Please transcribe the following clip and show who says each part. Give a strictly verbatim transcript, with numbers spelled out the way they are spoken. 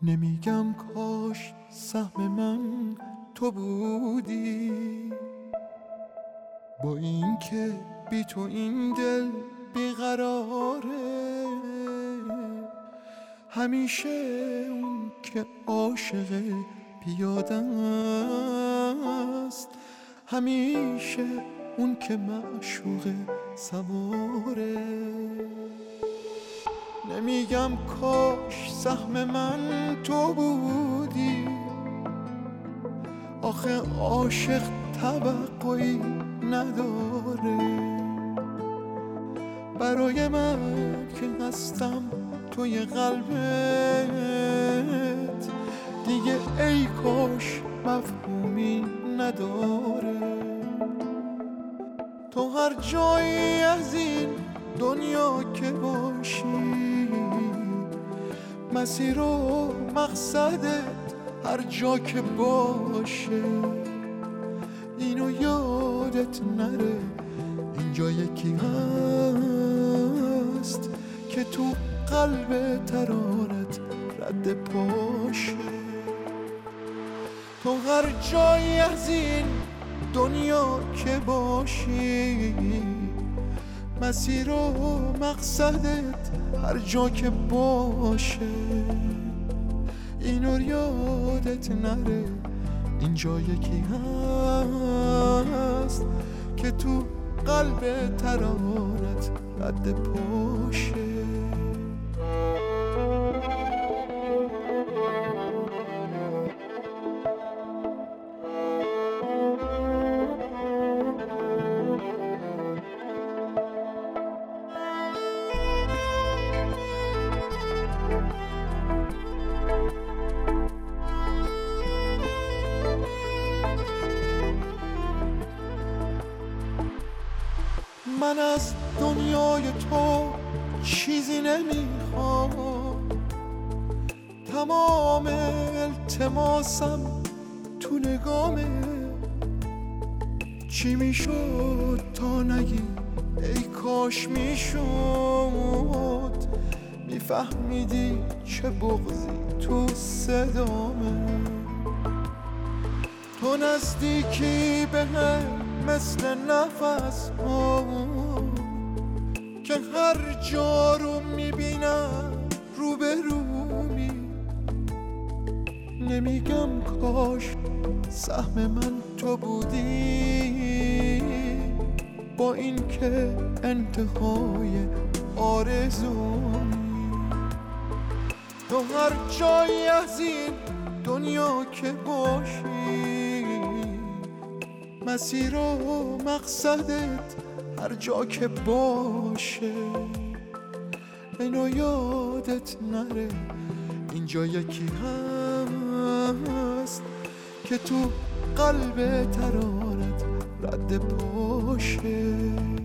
Speaker 1: نمیگم کاش سهم من تو بودی، با این که بی تو این دل بیقراره، همیشه اون که عاشق پیاده است، همیشه اون که معشوق سواره. نمیگم کاش سهم من تو بودی، آخه عاشق توقعی نداره. برای من که هستم توی قلبت، دیگه ای کاش مفهومی نداره. تو هر جایی از این دنیا که باشی، مسیر و مقصدت هر جا که باشه، اینو یادت نره اینجا یکی هست که تو قلب ترانت رد پاشه. تو هر جایی از این دنیا که باشی، مسیر و مقصدت هر جا که باشه، اینو یادت نره اینجا یکی هست که تو قلب ترانت رد پاشه. من از دنیای تو چیزی نمیخوام، تمام التماسم تو نگامه. چی میشد تا نگی ای کاش میشد، میفهمیدی چه بغضی تو صدامه. تو نزدیکی به هم مثل نفس ها که هر جا رو میبینم رو به رومی. نمیگم کاش سهم من تو بودی، با این که انتهای آرزومی. تو هر جایی از این دنیا که باشی، مسیر و مقصدت هر جا که باشه، اینو یادت نره اینجا یکی هست که تو قلب ترانت رد پاشه.